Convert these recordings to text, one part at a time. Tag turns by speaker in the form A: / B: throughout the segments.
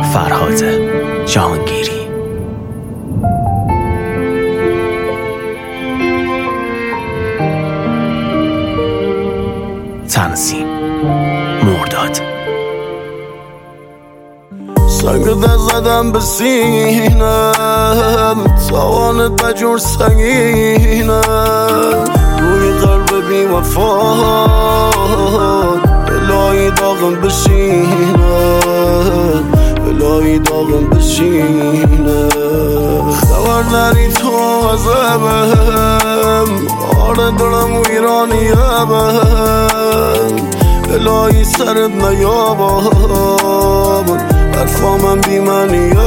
A: فرهاد جهانگیری. تنظیم مرداد.
B: سنگ ده زدم به سینم، توانت بجور سنگینم، روی قلب بی وفات الهی داغم بشینم، الهی داغم بشینم. خبر نری تو ازمم، آره دارم و ایرانیم، الهی سرت نیابم، حرفا من بی منیم،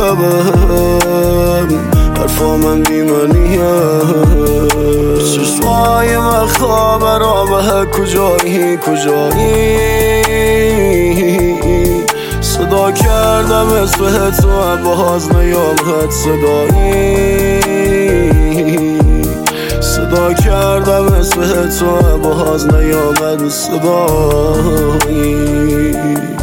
B: حرفا من بی منیم. چشمای من خبرامه کجایی کجایی، صدا کردم اسم تو باز نیامد صدایی، صدا کردم اسم تو باز نیامد صدایی.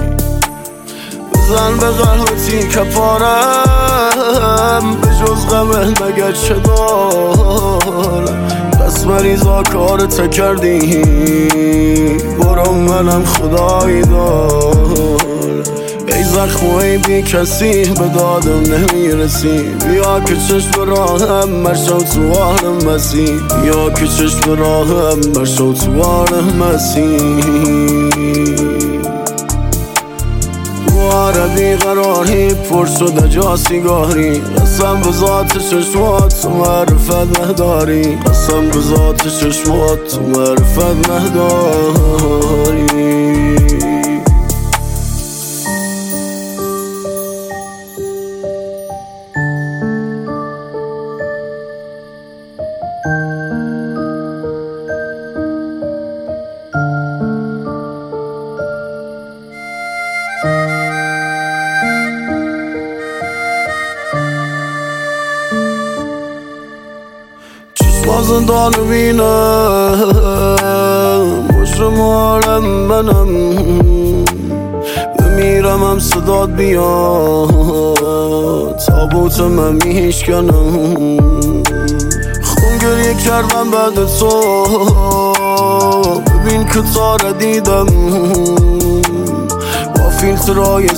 B: بزن به قلبتی کفارم، به جز غمه مگر چه دارم، بس مریضا کارت کردی برو منم خدایی دارم. ای زخم و ای بی کسی به دادم نمیرسی، بیا که چشم راهم مرشو تو آرم مسی، بیا که چشم راهم مرشو تو آرم مسی. بی قراری پر شده جا سیگاری، قسم به ذات چشمات تو معرفت نداری، قسم به ذات چشمات تو معرفت نداری. زندانو بینم مجرم عالم منم، بمیرم هم صدات بیاد، تابوت من میشکنم. خون گریه کردم بعد تو، ببین که تاره دیدم با فیلترهای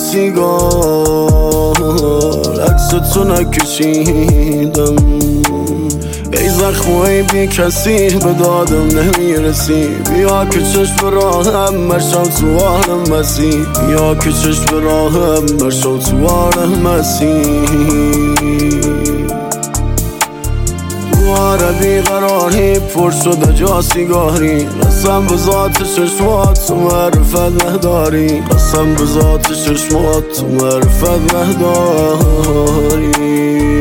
B: سیگار، عکس تو نکشیدم. ای زخم و ای بی کسی به دادم نمیرسی، بیا که چشم راهم مرشو تو آرم مسی، بیا که چشم راهم مرشو تو آرم مسی. دواره بی قراری پر شده جا سیگاری، قسم به ذات چشمات تو معرفت نداری، قسم به ذات چشمات تو معرفت نداری.